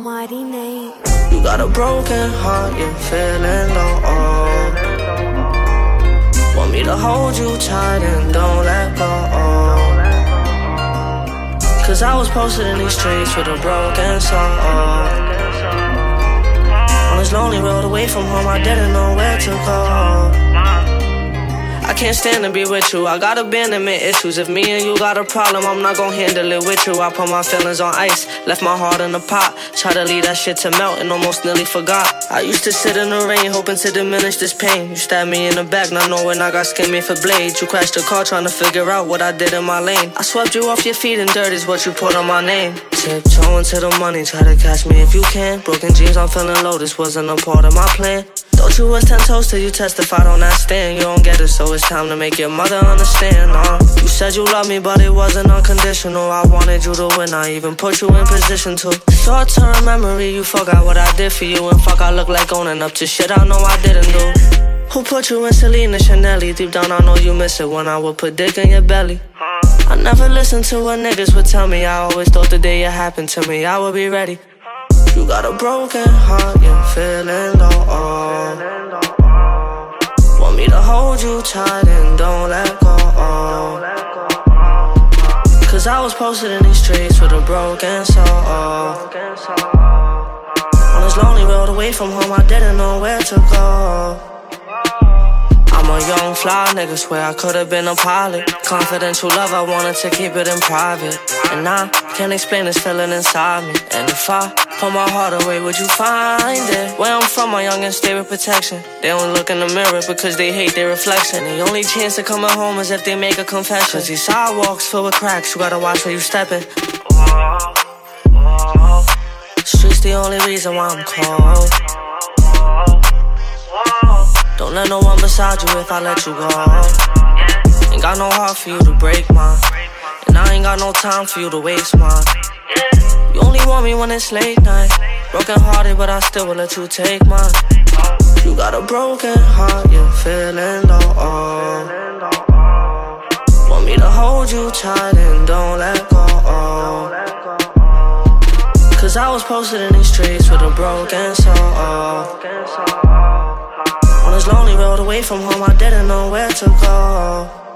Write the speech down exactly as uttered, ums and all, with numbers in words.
Marinate. You got a broken heart, you're feeling low. Want me to hold you tight and don't let go. Cause I was posted in these streets with a broken soul. On this lonely road away from home, I didn't know where to go. I can't stand to be with you, I got abandonment issues. If me and you got a problem, I'm not gon' handle it with you. I put my feelings on ice, left my heart in a pot. Try to leave that shit to melt and almost nearly forgot. I used to sit in the rain, hoping to diminish this pain. You stabbed me in the back, not knowing I got skin made for blades. You crashed the car trying to figure out what I did in my lane. I swept you off your feet and dirt is what you put on my name. Tiptoeing to the money, try to catch me if you can. Broken dreams, I'm feeling low, this wasn't a part of my plan. Thought you was ten toes till you testified on that stand. You don't get it, so it's time to make your mother understand. uh. You said you loved me, but it wasn't unconditional. I wanted you to win, I even put you in position to. Short-term memory, you forgot what I did for you. And fuck, I look like owning up to shit I know I didn't do. Who put you in Selena Chanel? Deep down I know you miss it when I would put dick in your belly. I never listened to what niggas would tell me. I always thought the day it happened to me I would be ready. You got a broken heart, you're feeling low. Want me to hold you tight and don't let go. Cause I was posted in these streets with a broken soul. On this lonely road away from home, I didn't know where to go. I'm a young fly nigga, swear I could've been a pilot. Confidential love, I wanted to keep it in private. And I can't explain this feeling inside me. And if I put my heart away, would you find it? Where I'm from, my youngins stay with protection. They don't look in the mirror because they hate their reflection. The only chance of coming home is if they make a confession. Cause these sidewalks filled with cracks, you gotta watch where you steppin'. Streets the only reason why I'm cold. Don't let no one beside you if I let you go. Ain't got no heart for you to break mine, and I ain't got no time for you to waste mine. You only want me when it's late night. Broken hearted, but I still will let you take mine. You got a broken heart, you're feeling low. Want me to hold you tight and don't let go. Cause I was posted in these streets with a broken soul. On this lonely road away from home, I didn't know where to go.